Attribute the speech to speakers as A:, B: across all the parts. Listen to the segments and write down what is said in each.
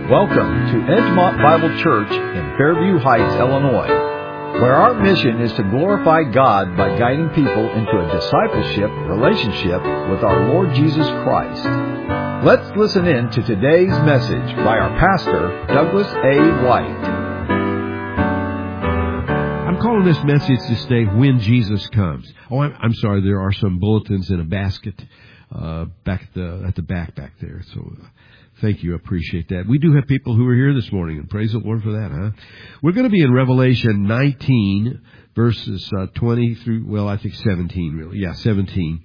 A: Welcome to Edgemont Bible Church in Fairview Heights, Illinois, where our mission is to glorify God by guiding people into a discipleship relationship with our Lord Jesus Christ. Let's listen in to today's message by our pastor, Douglas A. White.
B: I'm calling this message today, When Jesus Comes. Oh, I'm sorry, there are some bulletins in a basket back at the back there. So thank you, I appreciate that. We do have people who are here this morning, and praise the Lord for that, huh? We're going to be in Revelation 19, verses 20 through, I think 17, really. Yeah, 17.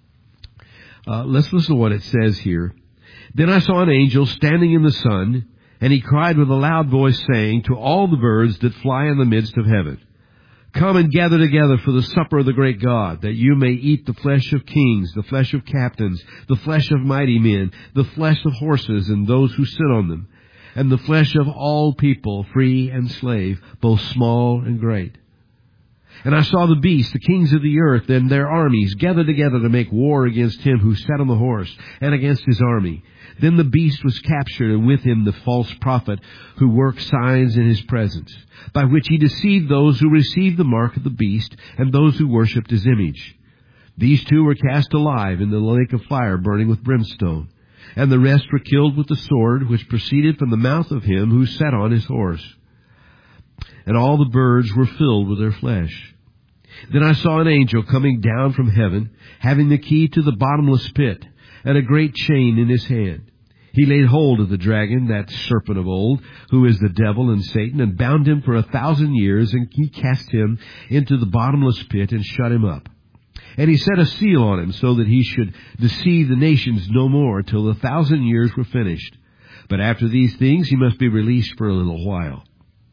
B: Let's listen to what it says here. Then I saw an angel standing in the sun, and he cried with a loud voice, saying to all the birds that fly in the midst of heaven, Come and gather together for the supper of the great God, that you may eat the flesh of kings, the flesh of captains, the flesh of mighty men, the flesh of horses and those who sit on them, and the flesh of all people, free and slave, both small and great. And I saw the beasts, the kings of the earth, and their armies gathered together to make war against him who sat on the horse, and against his army. Then the beast was captured, and with him the false prophet who worked signs in his presence, by which he deceived those who received the mark of the beast and those who worshipped his image. These two were cast alive in the lake of fire burning with brimstone, and the rest were killed with the sword which proceeded from the mouth of him who sat on his horse. And all the birds were filled with their flesh. Then I saw an angel coming down from heaven, having the key to the bottomless pit, and a great chain in his hand. He laid hold of the dragon, that serpent of old, who is the devil and Satan, and bound him for 1,000 years, and he cast him into the bottomless pit and shut him up. And he set a seal on him, so that he should deceive the nations no more, till the 1,000 years were finished. But after these things he must be released for a little while.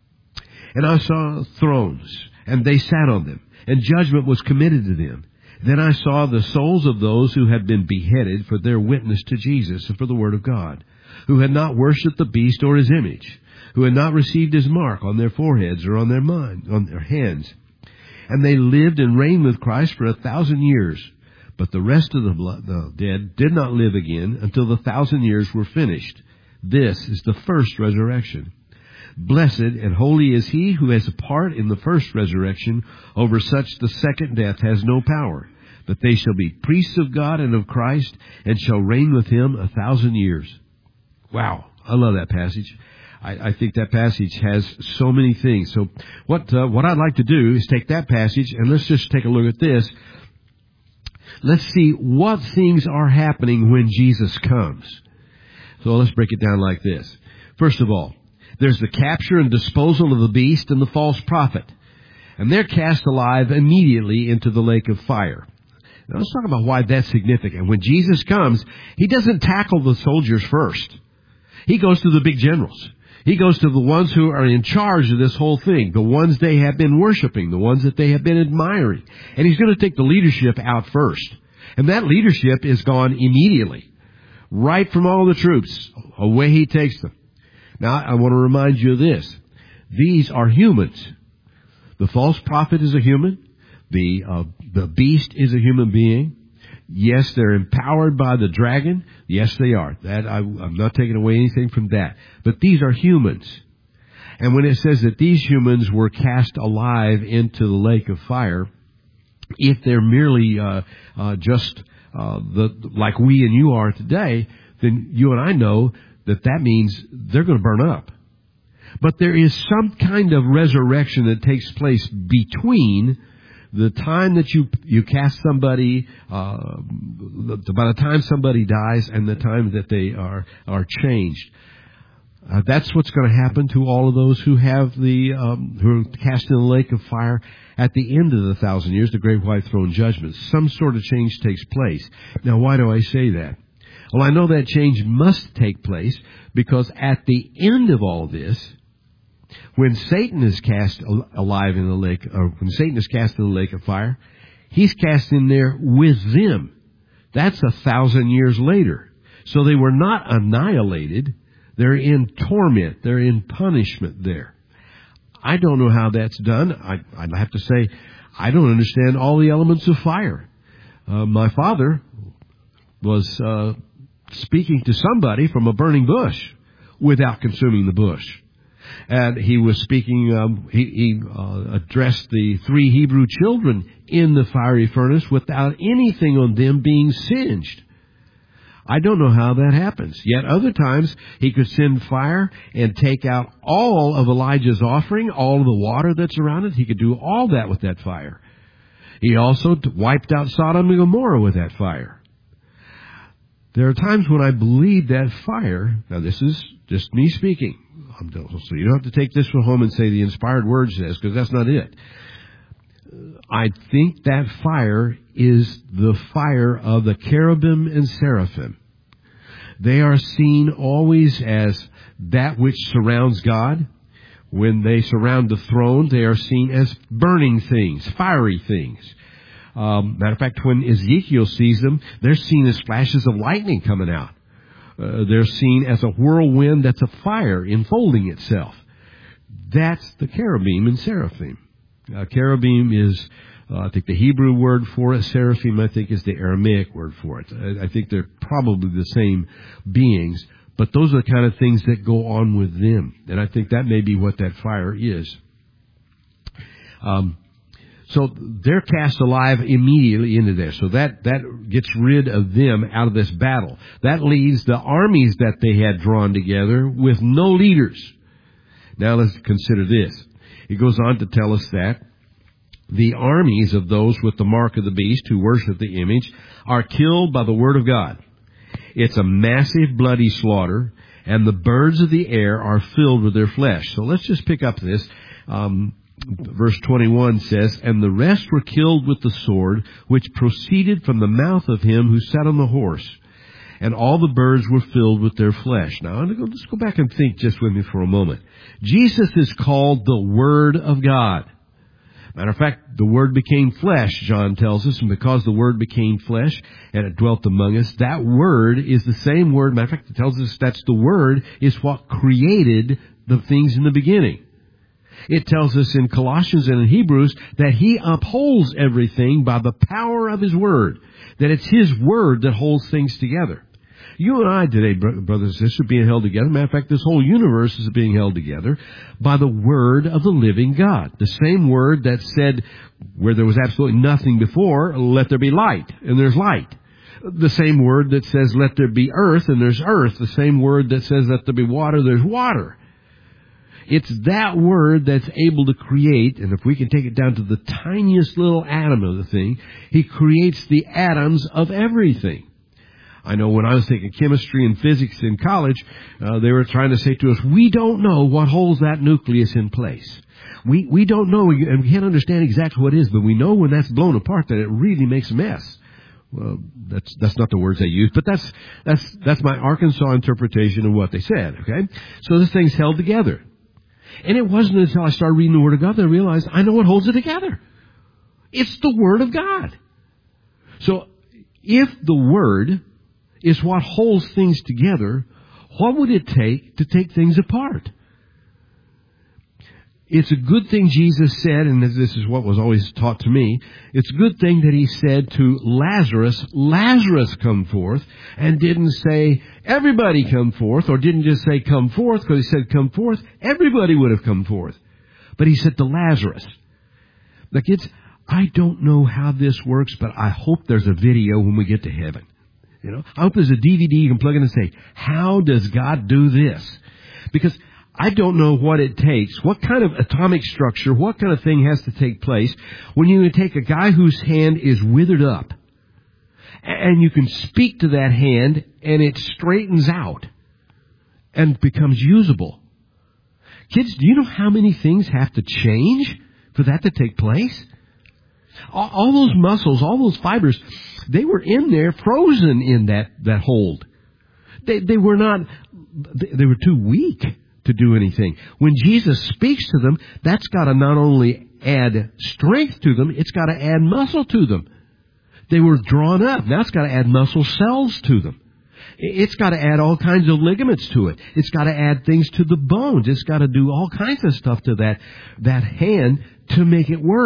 B: And I saw thrones, and they sat on them, and judgment was committed to them. Then I saw the souls of those who had been beheaded for their witness to Jesus and for the word of God, who had not worshipped the beast or his image, who had not received his mark on their foreheads or on their hands. And they lived and reigned with Christ for 1,000 years. But the rest of the dead did not live again until the 1,000 years were finished. This is the first resurrection. Blessed and holy is he who has a part in the first resurrection. Over such the second death has no power. But they shall be priests of God and of Christ, and shall reign with him 1,000 years. Wow, I love that passage. I think that passage has so many things. So what I'd like to do is take that passage, and let's just take a look at this. Let's see what things are happening when Jesus comes. So let's break it down like this. First of all, there's the capture and disposal of the beast and the false prophet. And they're cast alive immediately into the lake of fire. Now let's talk about why that's significant. When Jesus comes, he doesn't tackle the soldiers first. He goes to the big generals. He goes to the ones who are in charge of this whole thing, the ones they have been worshiping, the ones that they have been admiring. And he's going to take the leadership out first. And that leadership is gone immediately. Right from all the troops, away he takes them. Now, I want to remind you of this. These are humans. The false prophet is a human. The beast is a human being. Yes, they're empowered by the dragon. Yes, they are. I'm not taking away anything from that. But these are humans. And when it says that these humans were cast alive into the lake of fire, if they're merely just like we and you are today, then you and I know that means they're going to burn up. But there is some kind of resurrection that takes place between the time that you cast somebody, by the time somebody dies and the time that they are changed. That's what's going to happen to all of those who have who are cast in the lake of fire at the end of the 1,000 years, the great white throne judgment. Some sort of change takes place. Now, why do I say that? Well, I know that change must take place because at the end of all this, when Satan is cast alive in the lake, or when Satan is cast in the lake of fire, he's cast in there with them. That's 1,000 years later. So they were not annihilated. They're in torment. They're in punishment there. I don't know how that's done. I'd have to say, I don't understand all the elements of fire. My father was speaking to somebody from a burning bush. without consuming the bush. And he was speaking, he addressed the 3 Hebrew children in the fiery furnace without anything on them being singed. I don't know how that happens. Yet other times, he could send fire and take out all of Elijah's offering, all of the water that's around it. He could do all that with that fire. He also wiped out Sodom and Gomorrah with that fire. There are times when I believe that fire, now this is just me speaking, so you don't have to take this from home and say the inspired word says, because that's not it. I think that fire is the fire of the cherubim and seraphim. They are seen always as that which surrounds God. When they surround the throne, they are seen as burning things, fiery things. Matter of fact, when Ezekiel sees them, they're seen as flashes of lightning coming out. They're seen as a whirlwind that's a fire enfolding itself. That's the cherubim and seraphim. Cherubim is, I think, the Hebrew word for it. Seraphim, I think, is the Aramaic word for it. I think they're probably the same beings, but those are the kind of things that go on with them. And I think that may be what that fire is. So they're cast alive immediately into there. So that gets rid of them out of this battle. That leaves the armies that they had drawn together with no leaders. Now let's consider this. He goes on to tell us that the armies of those with the mark of the beast who worship the image are killed by the word of God. It's a massive bloody slaughter, and the birds of the air are filled with their flesh. So let's just pick up this. Verse 21 says, and the rest were killed with the sword, which proceeded from the mouth of him who sat on the horse. And all the birds were filled with their flesh. Now, let's go back and think just with me for a moment. Jesus is called the Word of God. Matter of fact, the Word became flesh, John tells us, and because the Word became flesh and it dwelt among us, that Word is the same Word. Matter of fact, it tells us that's the Word is what created the things in the beginning. It tells us in Colossians and in Hebrews that He upholds everything by the power of His Word, that it's His Word that holds things together. You and I today, brothers and sisters, are being held together. Matter of fact, this whole universe is being held together by the Word of the living God. The same Word that said, where there was absolutely nothing before, let there be light, and there's light. The same Word that says, let there be earth, and there's earth. The same Word that says, let there be water, there's water. It's that Word that's able to create, and if we can take it down to the tiniest little atom of the thing, He creates the atoms of everything. I know when I was taking chemistry and physics in college, they were trying to say to us, we don't know what holds that nucleus in place. We don't know, and we can't understand exactly what it is, but we know when that's blown apart that it really makes a mess. Well, that's not the words they use, but that's my Arkansas interpretation of what they said, okay? So this thing's held together. And it wasn't until I started reading the Word of God that I realized I know what holds it together. It's the Word of God. So if the Word is what holds things together, what would it take to take things apart? It's a good thing Jesus said, and this is what was always taught to me, it's a good thing that He said to Lazarus, Lazarus come forth, and didn't say, everybody come forth, or didn't just say come forth, because He said come forth, everybody would have come forth. But He said to Lazarus. Now kids, I don't know how this works, but I hope there's a video when we get to heaven. You know, I hope there's a DVD you can plug in and say, how does God do this? Because I don't know what it takes, what kind of atomic structure, what kind of thing has to take place when you take a guy whose hand is withered up and you can speak to that hand and it straightens out and becomes usable. Kids, do you know how many things have to change for that to take place? All those muscles, all those fibers, they were in there frozen in that hold. They were too weak to do anything. When Jesus speaks to them, that's got to not only add strength to them, it's got to add muscle to them. They were drawn up. Now it's got to add muscle cells to them. It's got to add all kinds of ligaments to it. It's got to add things to the bones. It's got to do all kinds of stuff to that hand to make it work.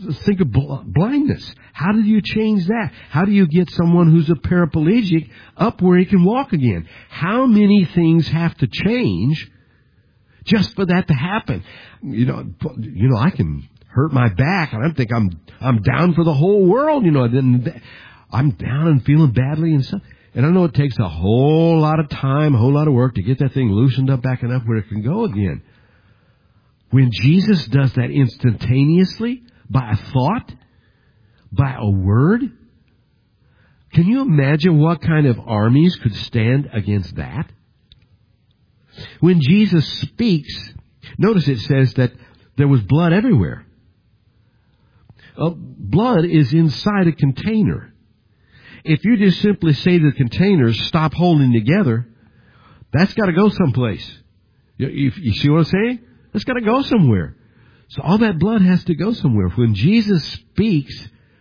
B: think of blindness. How do you change that? How do you get someone who's a paraplegic up where he can walk again? How many things have to change just for that to happen? I can hurt my back, and I think I'm down for the whole world. Then I'm down and feeling badly and stuff. And I know it takes a whole lot of time, a whole lot of work to get that thing loosened up back and up where it can go again. When Jesus does that instantaneously, by a thought, by a word, can you imagine what kind of armies could stand against that? When Jesus speaks, notice it says that there was blood everywhere. Blood is inside a container. If you just simply say to the containers, stop holding together, that's got to go someplace. You see what I'm saying? It's got to go somewhere. So all that blood has to go somewhere. When Jesus speaks,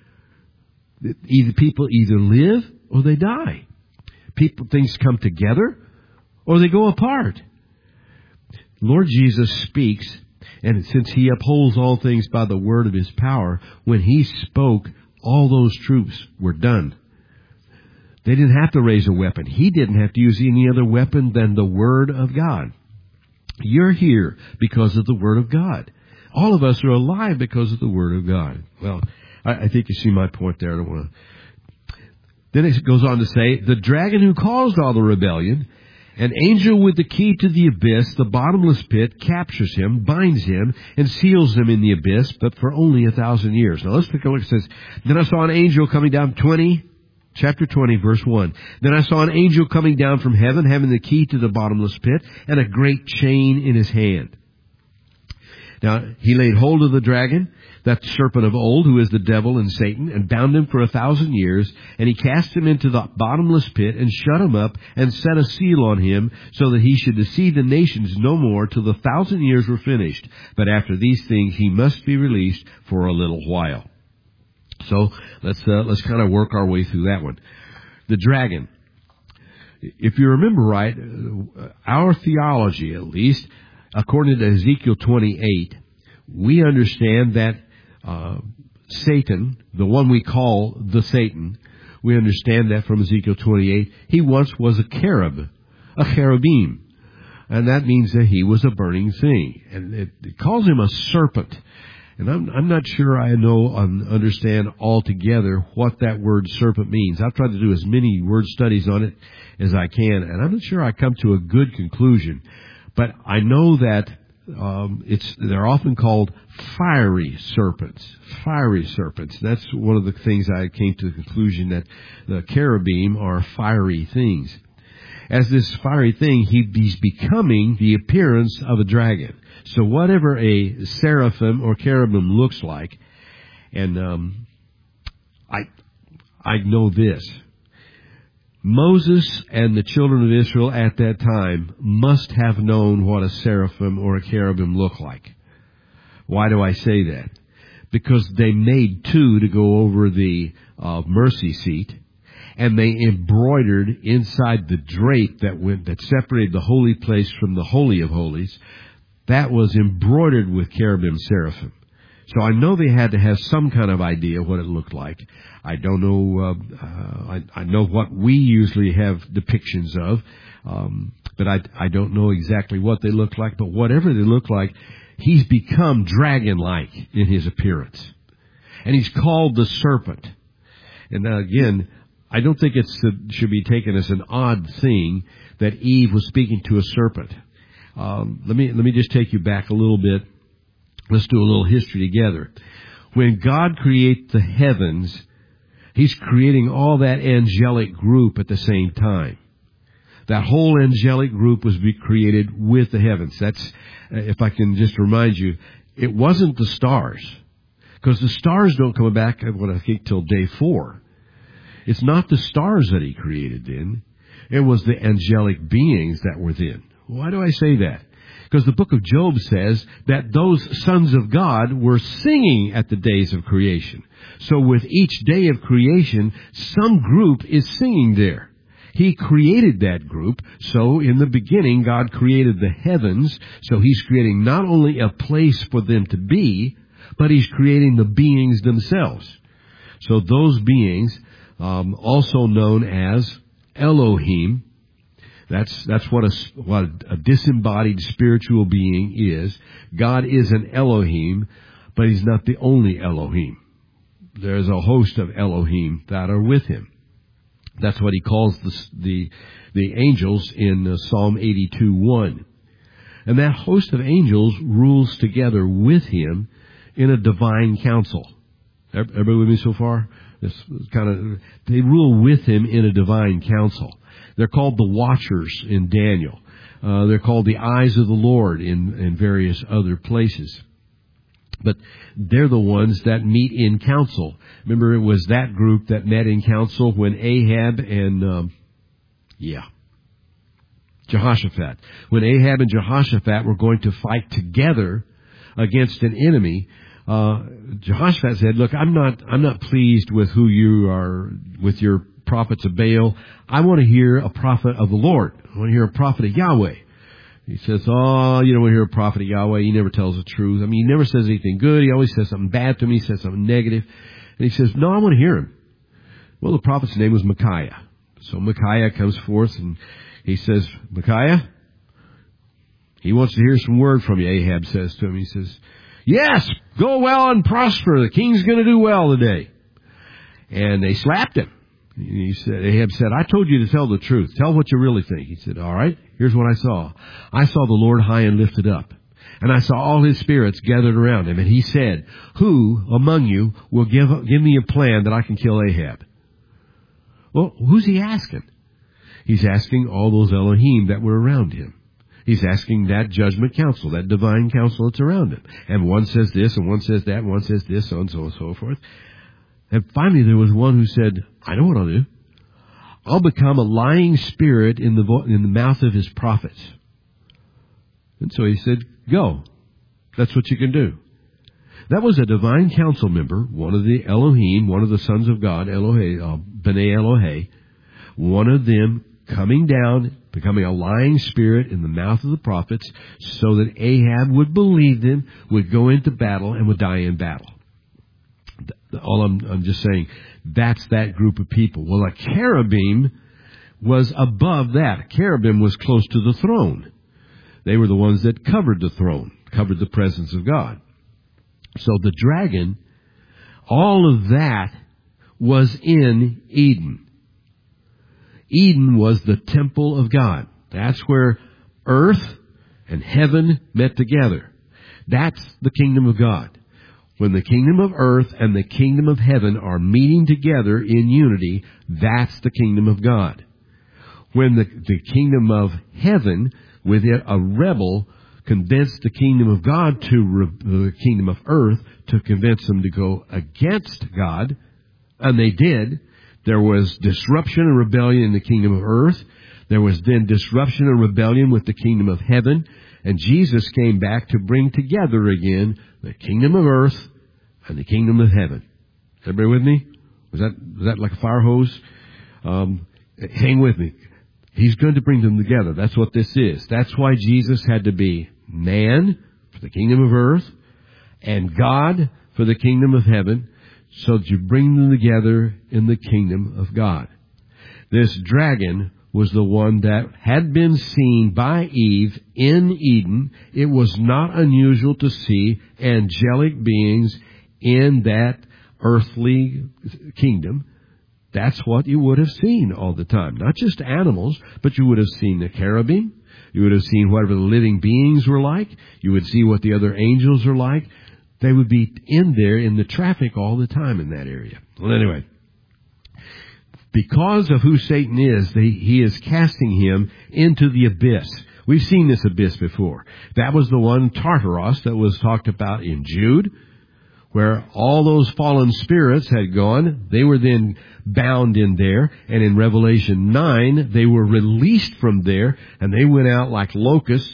B: people either live or they die. Things come together or they go apart. Lord Jesus speaks, and since He upholds all things by the word of His power, when He spoke, all those troops were done. They didn't have to raise a weapon. He didn't have to use any other weapon than the Word of God. You're here because of the Word of God. All of us are alive because of the Word of God. Well, I think you see my point there. I don't want to. Then it goes on to say, the dragon who caused all the rebellion, an angel with the key to the abyss, the bottomless pit, captures him, binds him, and seals him in the abyss, but for only 1,000 years. Now let's take a look. It says, then I saw an angel coming down, chapter 20, verse 1. Then I saw an angel coming down from heaven, having the key to the bottomless pit, and a great chain in his hand. Now, he laid hold of the dragon, that serpent of old, who is the devil and Satan, and bound him for 1,000 years, and he cast him into the bottomless pit, and shut him up, and set a seal on him, so that he should deceive the nations no more till the 1,000 years were finished. But after these things he must be released for a little while. So let's kind of work our way through that one. The dragon. If you remember right, our theology, at least, according to Ezekiel 28, we understand that Satan, the one we call the Satan, we understand that from Ezekiel 28, he once was a cherubim. And that means that he was a burning thing. And it calls him a serpent. And I'm not sure I understand altogether what that word serpent means. I've tried to do as many word studies on it as I can, and I'm not sure I come to a good conclusion. But I know that they're often called fiery serpents. Fiery serpents. That's one of the things I came to the conclusion that the cherubim are fiery things. As this fiery thing, he's becoming the appearance of a dragon. So whatever a seraphim or cherubim looks like, and I know this. Moses and the children of Israel at that time must have known what a seraphim or a cherubim look like. Why do I say that? Because they made two to go over the mercy seat, and they embroidered inside the drape that separated the holy place from the Holy of Holies. That was embroidered with cherubim, seraphim. So I know they had to have some kind of idea what it looked like. I don't know. I know what we usually have depictions of, but I don't know exactly what they look like. But whatever they look like, he's become dragon-like in his appearance, and he's called the serpent. And now again, I don't think it should be taken as an odd thing that Eve was speaking to a serpent. Let me just take you back a little bit. Let's do a little history together. When God creates the heavens, He's creating all that angelic group at the same time. That whole angelic group was created with the heavens. That's, if I can just remind you, it wasn't the stars. Because the stars don't come back, I think, till day 4. It's not the stars that He created then. It was the angelic beings that were then. Why do I say that? Because the book of Job says that those sons of God were singing at the days of creation. So with each day of creation, some group is singing there. He created that group. So in the beginning, God created the heavens. So He's creating not only a place for them to be, but He's creating the beings themselves. So those beings, also known as Elohim, that's what a disembodied spiritual being is. God is an Elohim, but He's not the only Elohim. There's a host of Elohim that are with Him. That's what He calls the angels in Psalm 82:1. And that host of angels rules together with Him in a divine council. Everybody with me so far? They rule with Him in a divine council. They're called the Watchers in Daniel. They're called the Eyes of the Lord in various other places. But they're the ones that meet in council. Remember, it was that group that met in council when Ahab and, Jehoshaphat. When Ahab and Jehoshaphat were going to fight together against an enemy, Jehoshaphat said, "Look, I'm not pleased with who you are, with your prophets of Baal. I want to hear a prophet of the Lord. I want to hear a prophet of Yahweh." He says, "Oh, you don't want to hear a prophet of Yahweh. He never tells the truth. I mean, he never says anything good. He always says something bad to me. He says something negative." And he says, "No, I want to hear him." Well, the prophet's name was Micaiah. So Micaiah comes forth and he says, "Micaiah, he wants to hear some word from you," Ahab says to him. He says, "Yes, go well and prosper. The king's going to do well today." And they slapped him. Ahab said, "I told you to tell the truth. Tell what you really think." He said, "All right, here's what I saw. I saw the Lord high and lifted up, and I saw all His spirits gathered around Him. And He said, 'Who among you will give me a plan that I can kill Ahab?'" Well, who's He asking? He's asking all those Elohim that were around Him. He's asking that judgment council, that divine council that's around Him. And one says this, and one says that, and one says this, so and so and so forth. And finally there was one who said, "I know what I'll do. I'll become a lying spirit in the mouth of His prophets." And so he said, "Go. That's what you can do." That was a divine council member, one of the Elohim, one of the sons of God, B'nai Elohei, one of them coming down, becoming a lying spirit in the mouth of the prophets, so that Ahab would believe them, would go into battle, and would die in battle. All I'm just saying, that's that group of people. Well, a cherubim was above that. A cherubim was close to the throne. They were the ones that covered the throne, covered the presence of God. So the dragon, all of that was in Eden. Eden was the temple of God. That's where earth and heaven met together. That's the kingdom of God. When the kingdom of earth and the kingdom of heaven are meeting together in unity, that's the kingdom of God. When the kingdom of heaven, with it a rebel, convinced the kingdom of God to the kingdom of earth to convince them to go against God, and they did. There was disruption and rebellion in the kingdom of earth. There was then disruption and rebellion with the kingdom of heaven. And Jesus came back to bring together again the kingdom of earth and the kingdom of heaven. Everybody with me? Was that like a fire hose? Hang with me. He's going to bring them together. That's what this is. That's why Jesus had to be man for the kingdom of earth and God for the kingdom of heaven, so that you bring them together in the kingdom of God. This dragon was the one that had been seen by Eve in Eden. It was not unusual to see angelic beings in that earthly kingdom. That's what you would have seen all the time. Not just animals, but you would have seen the cherubim. You would have seen whatever the living beings were like. You would see what the other angels are like. They would be in there in the traffic all the time in that area. Well, anyway, because of who Satan is, he is casting him into the abyss. We've seen this abyss before. That was the one, Tartaros, that was talked about in Jude, where all those fallen spirits had gone. They were then bound in there. And in Revelation 9, they were released from there, and they went out like locusts,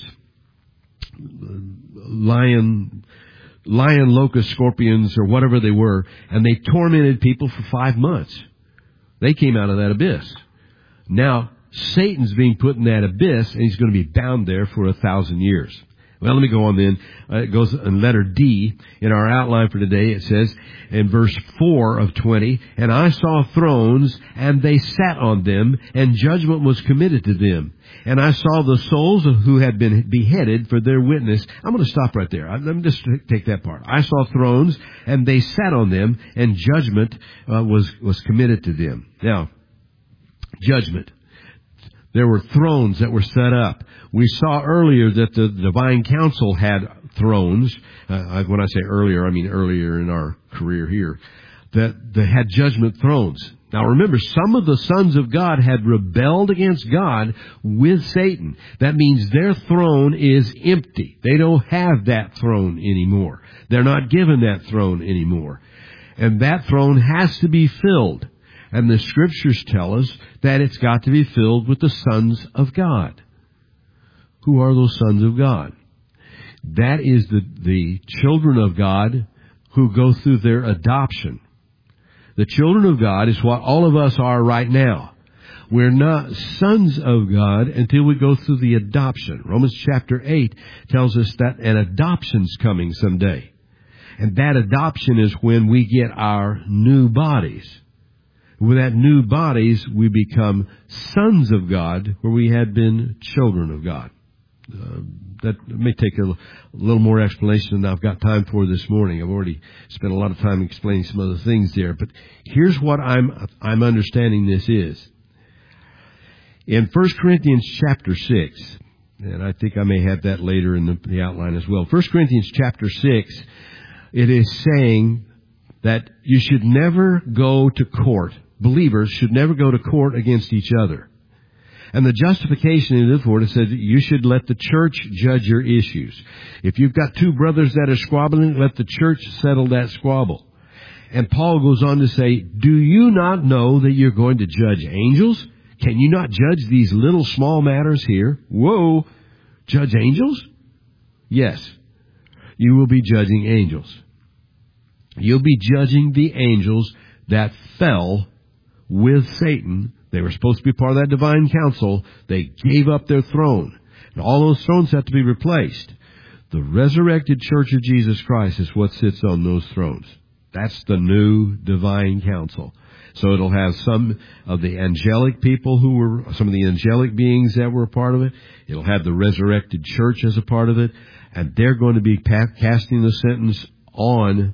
B: lion, locust, scorpions, or whatever they were, and they tormented people for 5 months. They came out of that abyss. Now, Satan's being put in that abyss, and he's going to be bound there for 1,000 years. Well, let me go on then. It goes in letter D in our outline for today. It says in verse 4 of 20, "And I saw thrones, and they sat on them, and judgment was committed to them. And I saw the souls who had been beheaded for their witness." I'm going to stop right there. Let me just take that part. I saw thrones, and they sat on them, and judgment was committed to them. Now, judgment. There were thrones that were set up. We saw earlier that the divine council had thrones. When I say earlier, I mean earlier in our career here. That they had judgment thrones. Now remember, some of the sons of God had rebelled against God with Satan. That means their throne is empty. They don't have that throne anymore. They're not given that throne anymore. And that throne has to be filled. And the Scriptures tell us that it's got to be filled with the sons of God. Who are those sons of God? That is the children of God who go through their adoption. The children of God is what all of us are right now. We're not sons of God until we go through the adoption. Romans chapter 8 tells us that an adoption's coming someday. And that adoption is when we get our new bodies. With that new bodies, we become sons of God, where we had been children of God. That may take a little more explanation than I've got time for this morning. I've already spent a lot of time explaining some other things there. But here's what I'm understanding this is. In 1 Corinthians chapter 6, and I think I may have that later in the outline as well. 1 Corinthians chapter 6, it is saying that you should never go to court. Believers should never go to court against each other. And the justification in this word, it says that you should let the church judge your issues. If you've got two brothers that are squabbling, let the church settle that squabble. And Paul goes on to say, do you not know that you're going to judge angels? Can you not judge these little small matters here? Whoa! Judge angels? Yes. You will be judging angels. You'll be judging the angels that fell with Satan. They were supposed to be part of that divine council. They gave up their throne. And all those thrones have to be replaced. The resurrected church of Jesus Christ is what sits on those thrones. That's the new divine council. So it'll have some of the angelic people some of the angelic beings that were a part of it. It'll have the resurrected church as a part of it. And they're going to be casting the sentence on,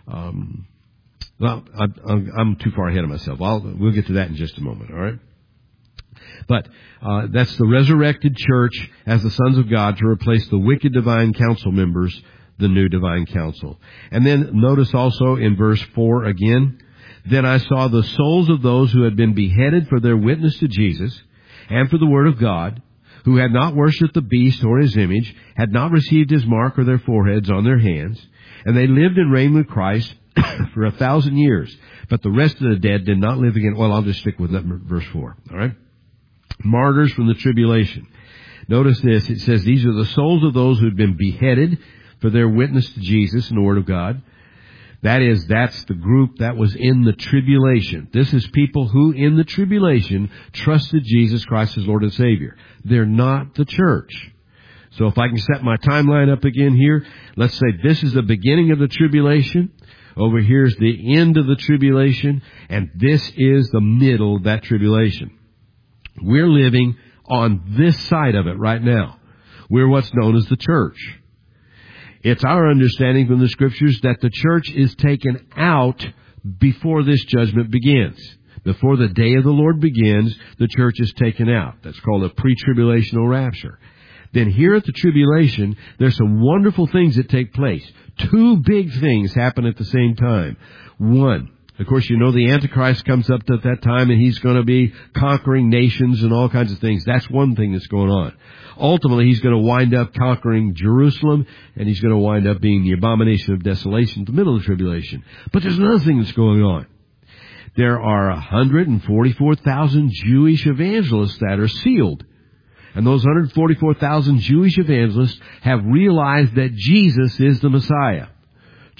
B: well, I'm too far ahead of myself. We'll get to that in just a moment, all right? But that's the resurrected church as the sons of God to replace the wicked divine council members, the new divine council. And then notice also in verse 4 again, then I saw the souls of those who had been beheaded for their witness to Jesus and for the word of God, who had not worshipped the beast or his image, had not received his mark or their foreheads on their hands, and they lived and reigned with Christ for 1,000 years. But the rest of the dead did not live again. Well, I'll just stick with that verse 4. All right? Martyrs from the tribulation. Notice this. It says, these are the souls of those who had been beheaded for their witness to Jesus and the Word of God. That's the group that was in the tribulation. This is people who in the tribulation trusted Jesus Christ as Lord and Savior. They're not the church. So if I can set my timeline up again here, let's say this is the beginning of the tribulation. Over here is the end of the tribulation. And this is the middle of that tribulation. We're living on this side of it right now. We're what's known as the church. It's our understanding from the Scriptures that the church is taken out before this judgment begins. Before the day of the Lord begins, the church is taken out. That's called a pre-tribulational rapture. Then here at the tribulation, there's some wonderful things that take place. Two big things happen at the same time. One, of course, you know the Antichrist comes up at that time and he's going to be conquering nations and all kinds of things. That's one thing that's going on. Ultimately, he's going to wind up conquering Jerusalem, and he's going to wind up being the abomination of desolation in the middle of the tribulation. But there's another thing that's going on. There are 144,000 Jewish evangelists that are sealed. And those 144,000 Jewish evangelists have realized that Jesus is the Messiah.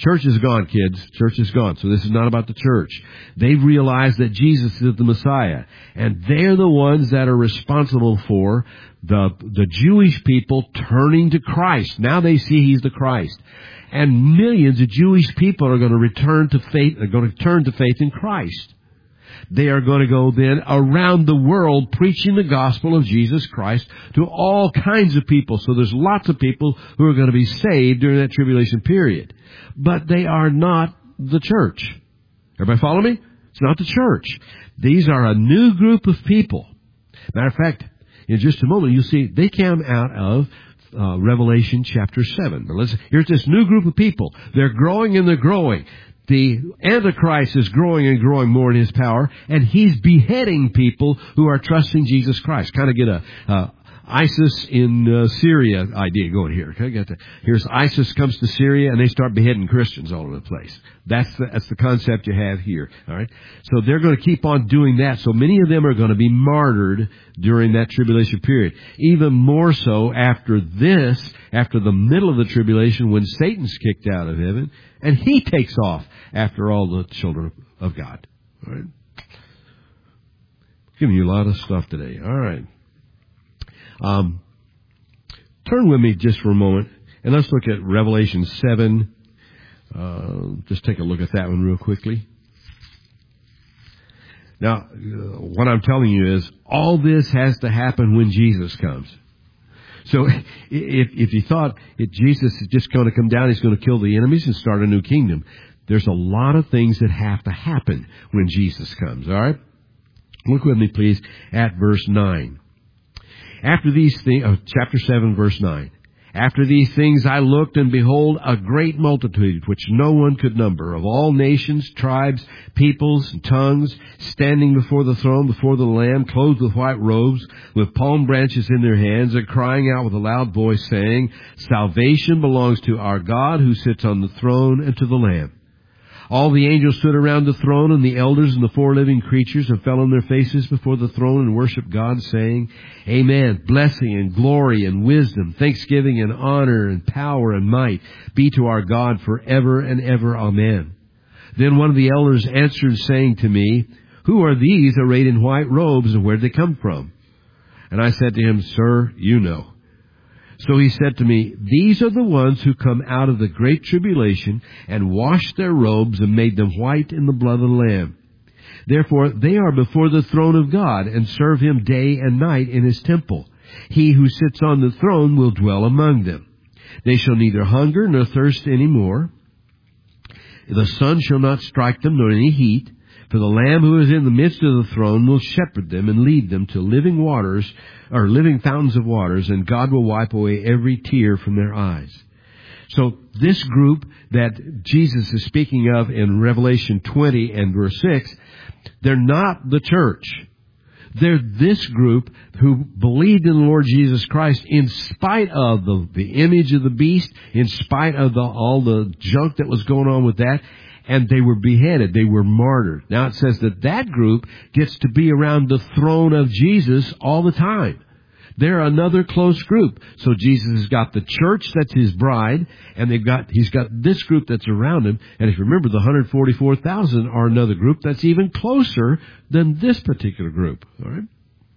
B: Church is gone, kids. Church is gone. So this is not about the church. They've realized that Jesus is the Messiah. And they're the ones that are responsible for the Jewish people turning to Christ. Now they see He's the Christ. And millions of Jewish people are going to return to faith, are going to turn to faith in Christ. They are going to go then around the world preaching the gospel of Jesus Christ to all kinds of people. So there's lots of people who are going to be saved during that tribulation period. But they are not the church. Everybody follow me? It's not the church. These are a new group of people. Matter of fact, in just a moment, you'll see they came out of Revelation chapter 7. But here's this new group of people. They're growing and they're growing. The Antichrist is growing and growing more in his power, and he's beheading people who are trusting Jesus Christ. Kind of get a ISIS in Syria idea going here. Okay, here's ISIS comes to Syria, and they start beheading Christians all over the place. That's the concept you have here. All right, so they're going to keep on doing that. So many of them are going to be martyred during that tribulation period. Even more so after the middle of the tribulation, when Satan's kicked out of heaven, and he takes off after all the children of God. All right, giving you a lot of stuff today. All right. Turn with me just for a moment, and let's look at Revelation 7. Just take a look at that one real quickly. Now, what I'm telling you is, all this has to happen when Jesus comes. So, if you thought Jesus is just going to come down, He's going to kill the enemies and start a new kingdom, there's a lot of things that have to happen when Jesus comes, all right? Look with me, please, at verse 9. After these things, chapter 7, verse 9. After these things I looked, and behold, a great multitude, which no one could number, of all nations, tribes, peoples, and tongues, standing before the throne, before the Lamb, clothed with white robes, with palm branches in their hands, and crying out with a loud voice, saying, Salvation belongs to our God, who sits on the throne, and to the Lamb. All the angels stood around the throne, and the elders and the four living creatures, and fell on their faces before the throne and worshiped God, saying, Amen. Blessing and glory and wisdom, thanksgiving and honor and power and might be to our God forever and ever. Amen. Then one of the elders answered, saying to me, Who are these arrayed in white robes, and where did they come from? And I said to him, Sir, you know. So he said to me, These are the ones who come out of the great tribulation and washed their robes and made them white in the blood of the Lamb. Therefore they are before the throne of God and serve Him day and night in His temple. He who sits on the throne will dwell among them. They shall neither hunger nor thirst any more. The sun shall not strike them nor any heat. For the Lamb who is in the midst of the throne will shepherd them and lead them to living waters, or living fountains of waters, and God will wipe away every tear from their eyes. So this group that Jesus is speaking of in Revelation 20 and verse 6, they're not the church. They're this group who believed in the Lord Jesus Christ in spite of the image of the beast, in spite of all the junk that was going on with that. And they were beheaded. They were martyred. Now it says that group gets to be around the throne of Jesus all the time. They're another close group. So Jesus has got the church that's His bride, and He's got this group that's around Him. And if you remember, the 144,000 are another group that's even closer than this particular group. All right.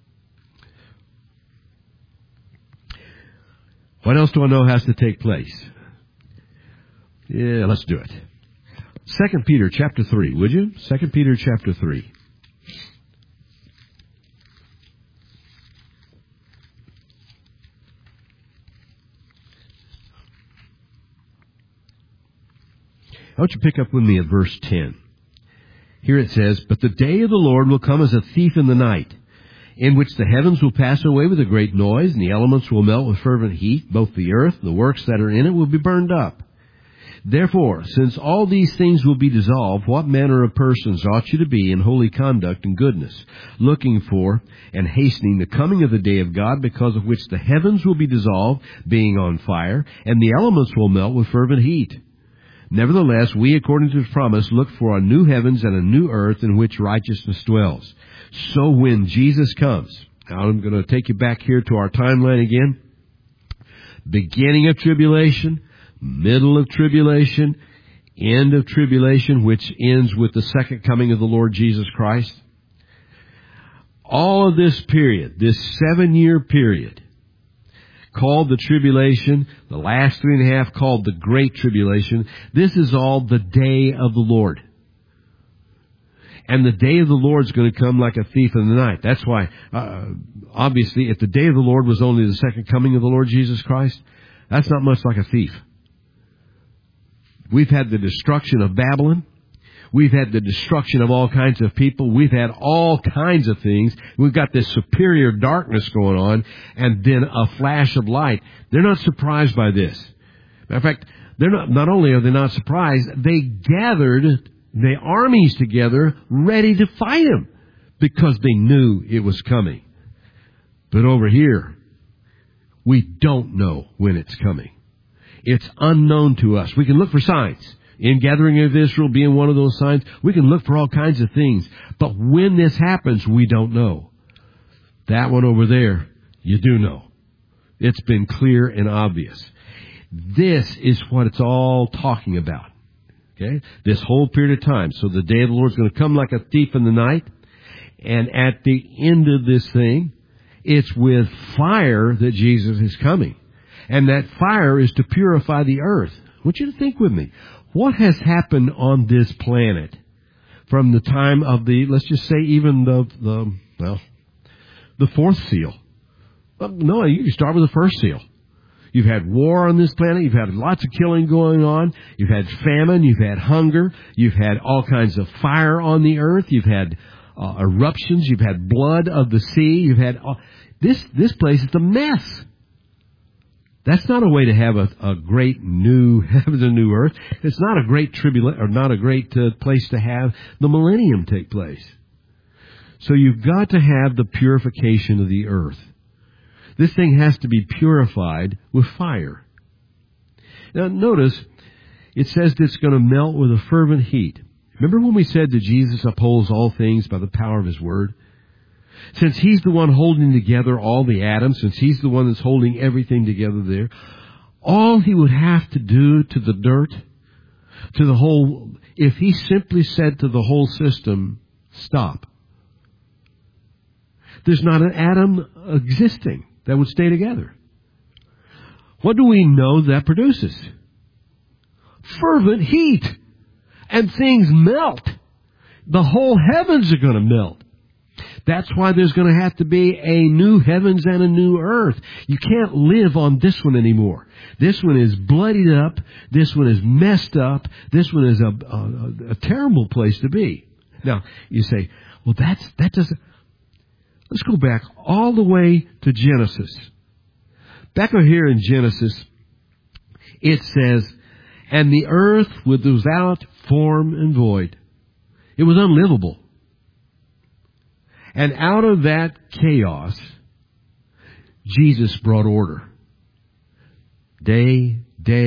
B: What else do I know has to take place? Yeah, let's do it. 2 Peter chapter 3, would you? 2 Peter chapter 3. I want you to pick up with me at verse 10. Here it says, But the day of the Lord will come as a thief in the night, in which the heavens will pass away with a great noise, and the elements will melt with fervent heat. Both the earth and the works that are in it will be burned up. Therefore, since all these things will be dissolved, what manner of persons ought you to be in holy conduct and goodness, looking for and hastening the coming of the day of God, because of which the heavens will be dissolved, being on fire, and the elements will melt with fervent heat? Nevertheless, we, according to His promise, look for a new heavens and a new earth in which righteousness dwells. So when Jesus comes, now I'm going to take you back here to our timeline again. Beginning of tribulation, middle of tribulation, end of tribulation, which ends with the second coming of the Lord Jesus Christ. All of this period, this 7-year period, called the tribulation, the last 3.5 called the Great Tribulation, this is all the day of the Lord. And the day of the Lord is going to come like a thief in the night. That's why, obviously, if the day of the Lord was only the second coming of the Lord Jesus Christ, that's not much like a thief. We've had the destruction of Babylon. We've had the destruction of all kinds of people. We've had all kinds of things. We've got this superior darkness going on, and then a flash of light. They're not surprised by this. Matter of fact, not only are they not surprised, they gathered the armies together ready to fight him because they knew it was coming. But over here, we don't know when it's coming. It's unknown to us. We can look for signs. Ingathering of Israel being one of those signs. We can look for all kinds of things. But when this happens, we don't know. That one over there, you do know. It's been clear and obvious. This is what it's all talking about. Okay? This whole period of time. So the day of the Lord is going to come like a thief in the night. And at the end of this thing, it's with fire that Jesus is coming. And that fire is to purify the earth. I want you to think with me. What has happened on this planet from the time of let's just say even the fourth seal? No, you can start with the first seal. You've had war on this planet. You've had lots of killing going on. You've had famine. You've had hunger. You've had all kinds of fire on the earth. You've had eruptions. You've had blood of the sea. You've had this place is a mess. That's not a way to have a great new heavens and new earth. It's not a great not a great place to have the millennium take place. So you've got to have the purification of the earth. This thing has to be purified with fire. Now notice, it says that it's going to melt with a fervent heat. Remember when we said that Jesus upholds all things by the power of His Word? Since He's the one holding together all the atoms, since He's the one that's holding everything together there, all He would have to do to the dirt, to the whole, if He simply said to the whole system, stop. There's not an atom existing that would stay together. What do we know that produces? Fervent heat. And things melt. The whole heavens are going to melt. That's why there's going to have to be a new heavens and a new earth. You can't live on this one anymore. This one is bloodied up. This one is messed up. This one is a terrible place to be. Now, you say, well, that doesn't... Let's go back all the way to Genesis. Back over here in Genesis, it says, and the earth was without form and void. It was unlivable. And out of that chaos, Jesus brought order. Day,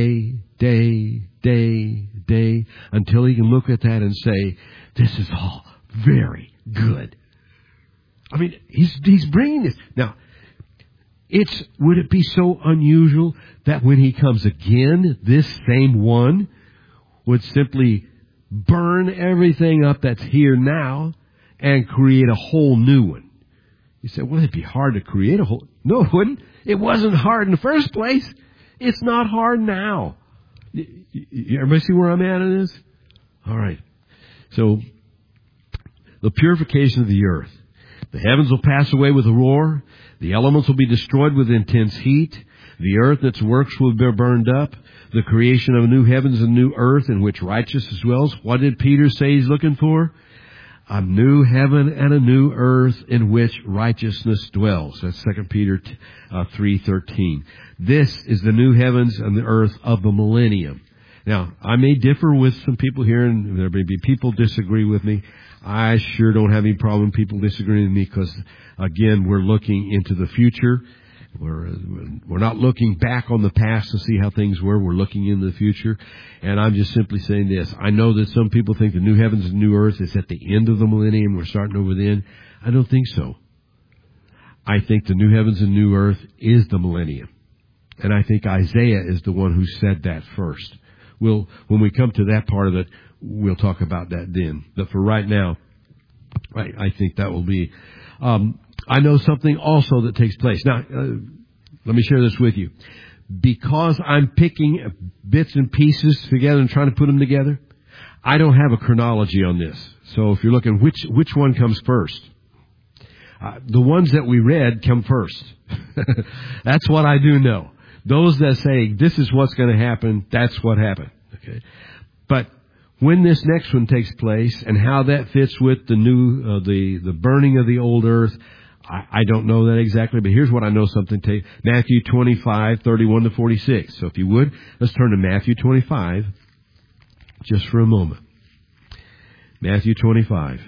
B: until He can look at that and say, this is all very good. I mean, He's bringing this. Now, would it be so unusual that when He comes again, this same one would simply burn everything up that's here now and create a whole new one? You say, well, it'd be hard to create a whole... No, it wouldn't. It wasn't hard in the first place. It's not hard now. Everybody see where I'm at in this? All right. So, the purification of the earth. The heavens will pass away with a roar. The elements will be destroyed with intense heat. The earth and its works will be burned up. The creation of a new heavens and new earth in which righteousness dwells. What did Peter say he's looking for? A new heaven and a new earth in which righteousness dwells. That's 2 Peter 3:13. This is the new heavens and the earth of the millennium. Now, I may differ with some people here, and there may be people disagree with me. I sure don't have any problem people disagreeing with me because, again, we're looking into the future. We're not looking back on the past to see how things were. We're looking into the future. And I'm just simply saying this. I know that some people think the new heavens and new earth is at the end of the millennium. We're starting over then. I don't think so. I think the new heavens and new earth is the millennium. And I think Isaiah is the one who said that first when we come to that part of it, we'll talk about that then. But for right now, I think that will be. I know something also that takes place. Now, let me share this with you. Because I'm picking bits and pieces together and trying to put them together, I don't have a chronology on this. So if you're looking, which one comes first? The ones that we read come first. That's what I do know. Those that say, this is what's going to happen, that's what happened. Okay. But when this next one takes place and how that fits with the new, the burning of the old earth, I don't know that exactly, but here's what I know something. Matthew 25, 31 to 46. So if you would, let's turn to Matthew 25 just for a moment. Matthew 25.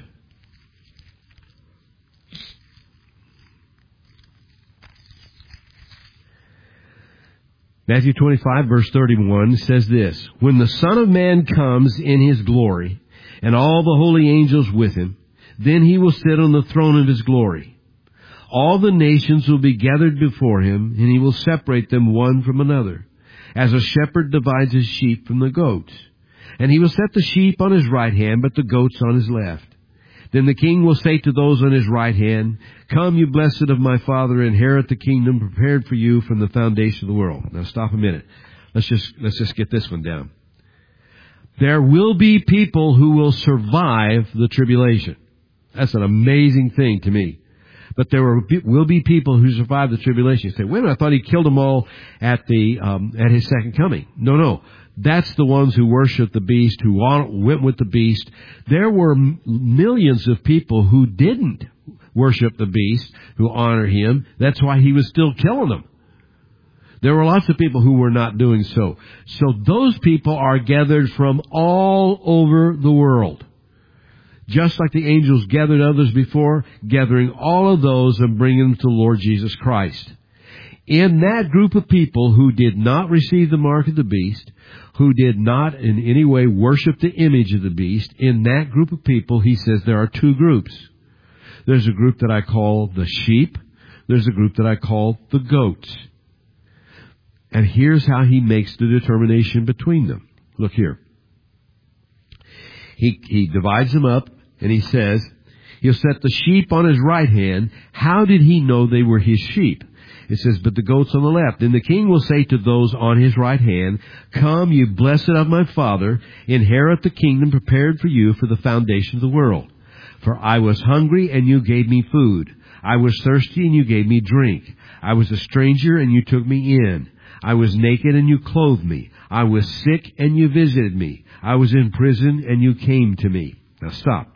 B: Matthew 25, verse 31 says this, "When the Son of Man comes in His glory, and all the holy angels with Him, then He will sit on the throne of His glory. All the nations will be gathered before Him, and He will separate them one from another, as a shepherd divides his sheep from the goats. And He will set the sheep on His right hand, but the goats on His left. Then the King will say to those on His right hand, 'Come, you blessed of my Father, inherit the kingdom prepared for you from the foundation of the world.'" Now stop a minute. Let's just get this one down. There will be people who will survive the tribulation. That's an amazing thing to me. But there will be people who survive the tribulation. You say, wait a minute, I thought He killed them all at His second coming. No. That's the ones who worship the beast, who went with the beast. There were millions of people who didn't worship the beast, who honor him. That's why He was still killing them. There were lots of people who were not doing so. So those people are gathered from all over the world. Just like the angels gathered others before, gathering all of those and bringing them to the Lord Jesus Christ. In that group of people who did not receive the mark of the beast, who did not in any way worship the image of the beast, in that group of people, He says there are two groups. There's a group that I call the sheep. There's a group that I call the goats. And here's how He makes the determination between them. Look here. He divides them up, and He says, He'll set the sheep on His right hand. How did He know they were His sheep? It says, but the goats on the left. Then the King will say to those on His right hand, "Come, you blessed of my Father, inherit the kingdom prepared for you for the foundation of the world. For I was hungry, and you gave me food. I was thirsty, and you gave me drink. I was a stranger, and you took me in. I was naked, and you clothed me. I was sick, and you visited me. I was in prison, and you came to me." Now stop.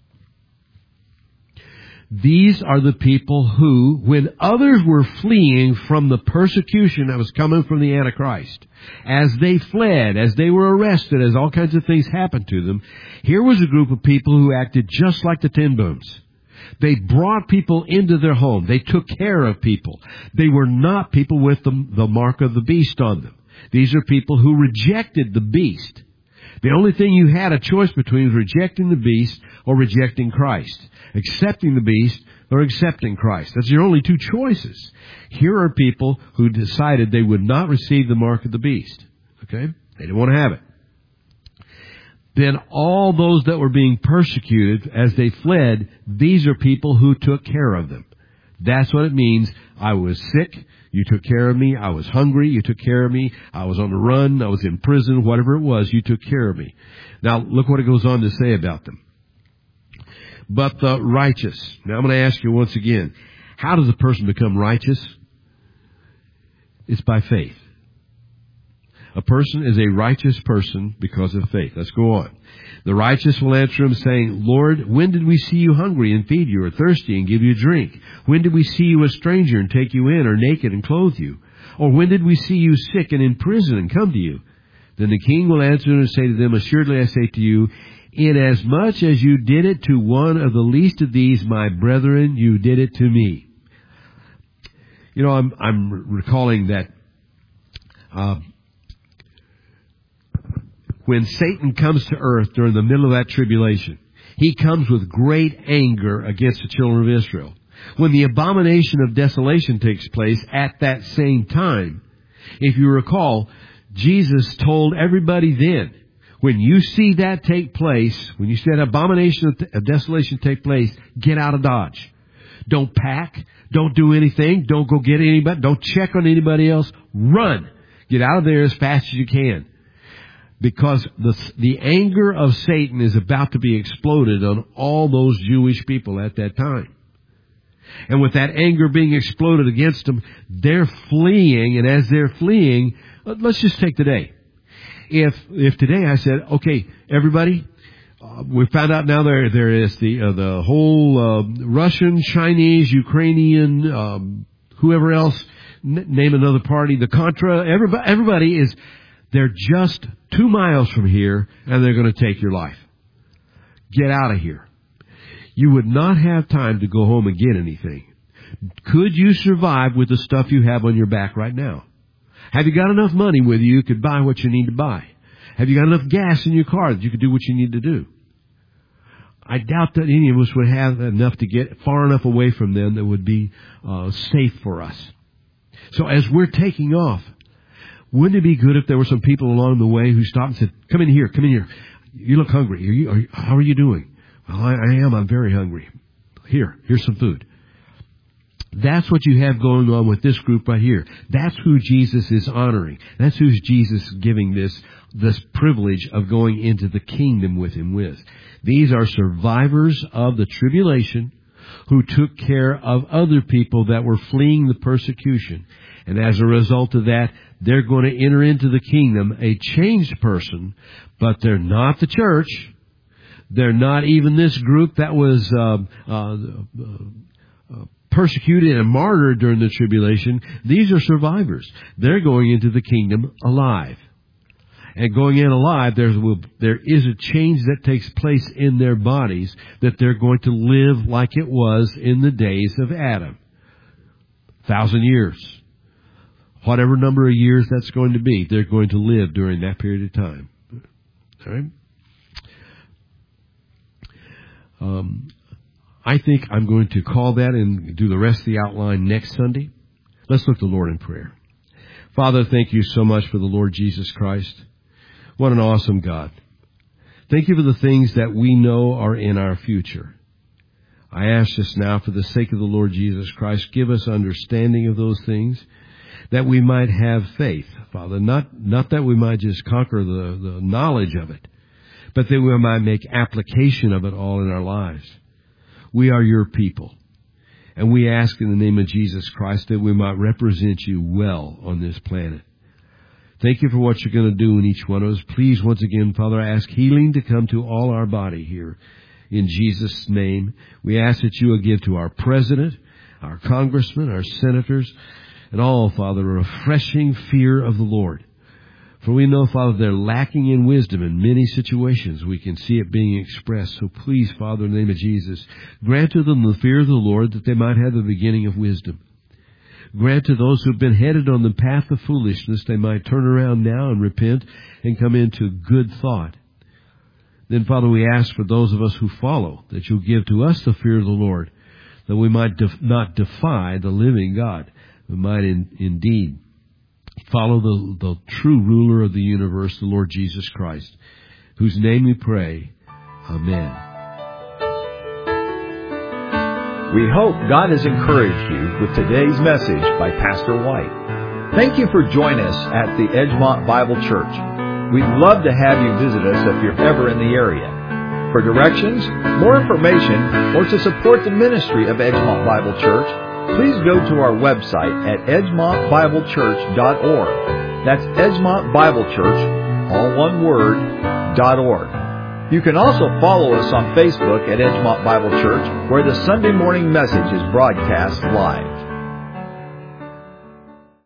B: These are the people who, when others were fleeing from the persecution that was coming from the Antichrist, as they fled, as they were arrested, as all kinds of things happened to them, here was a group of people who acted just like the Ten Booms. They brought people into their home. They took care of people. They were not people with the mark of the beast on them. These are people who rejected the beast. The only thing you had a choice between was rejecting the beast or rejecting Christ. Accepting the beast or accepting Christ. That's your only two choices. Here are people who decided they would not receive the mark of the beast. Okay? They didn't want to have it. Then all those that were being persecuted as they fled, these are people who took care of them. That's what it means. I was sick. You took care of me. I was hungry. You took care of me. I was on the run. I was in prison. Whatever it was, you took care of me. Now, look what it goes on to say about them. But the righteous. Now, I'm going to ask you once again, how does a person become righteous? It's by faith. A person is a righteous person because of faith. Let's go on. The righteous will answer him saying, "Lord, when did we see you hungry and feed you, or thirsty and give you drink? When did we see you a stranger and take you in, or naked and clothe you? Or when did we see you sick and in prison and come to you?" Then the King will answer and say to them, "Assuredly I say to you, inasmuch as you did it to one of the least of these, my brethren, you did it to me." You know, I'm recalling that when Satan comes to earth during the middle of that tribulation, he comes with great anger against the children of Israel. When the abomination of desolation takes place at that same time, if you recall, Jesus told everybody then, when you see that take place, when you see that abomination of desolation take place, get out of Dodge. Don't pack. Don't do anything. Don't go get anybody. Don't check on anybody else. Run. Get out of there as fast as you can. Because the anger of Satan is about to be exploded on all those Jewish people at that time. And with that anger being exploded against them, they're fleeing. And as they're fleeing, let's just take today. If today I said, okay, everybody, we found out now there is the whole Russian, Chinese, Ukrainian, whoever else, name another party, the Contra, everybody is, they're just 2 miles from here and they're going to take your life. Get out of here. You would not have time to go home and get anything. Could you survive with the stuff you have on your back right now? Have you got enough money with you could buy what you need to buy? Have you got enough gas in your car that you could do what you need to do? I doubt that any of us would have enough to get far enough away from them that would be safe for us. So as we're taking off, wouldn't it be good if there were some people along the way who stopped and said, come in here. You look hungry. How are you doing? Well, I am. I'm very hungry. Here's some food. That's what you have going on with this group right here. That's who Jesus is honoring. That's who Jesus is giving this privilege of going into the kingdom with him with. These are survivors of the tribulation who took care of other people that were fleeing the persecution. And as a result of that, they're going to enter into the kingdom a changed person, but they're not the church. They're not even this group that was persecuted and martyred during the tribulation. These are survivors. They're going into the kingdom alive. And going in alive, there is a change that takes place in their bodies, that they're going to live like it was in the days of Adam. 1,000 years. Whatever number of years that's going to be, they're going to live during that period of time. All right? I think I'm going to call that and do the rest of the outline next Sunday. Let's look to the Lord in prayer. Father, thank you so much for the Lord Jesus Christ. What an awesome God. Thank you for the things that we know are in our future. I ask this now for the sake of the Lord Jesus Christ, give us understanding of those things, that we might have faith, Father. Not that we might just conquer the knowledge of it, but that we might make application of it all in our lives. We are your people, and we ask in the name of Jesus Christ that we might represent you well on this planet. Thank you for what you're going to do in each one of us. Please, once again, Father, I ask healing to come to all our body here. In Jesus' name, we ask that you will give to our president, our congressmen, our senators, and all, Father, a refreshing fear of the Lord. For we know, Father, they're lacking in wisdom in many situations. We can see it being expressed. So please, Father, in the name of Jesus, grant to them the fear of the Lord, that they might have the beginning of wisdom. Grant to those who have been headed on the path of foolishness, they might turn around now and repent and come into good thought. Then, Father, we ask for those of us who follow, that you'll give to us the fear of the Lord, that we might not defy the living God. We might indeed follow the true ruler of the universe, the Lord Jesus Christ, whose name we pray. Amen.
A: We hope God has encouraged you with today's message by Pastor White. Thank you for joining us at the Edgemont Bible Church. We'd love to have you visit us if you're ever in the area. For directions, more information, or to support the ministry of Edgemont Bible Church, please go to our website at edgemontbiblechurch.org. That's Edgemont Bible Church, all one word, .org. You can also follow us on Facebook at Edgemont Bible Church, where the Sunday morning message is broadcast live.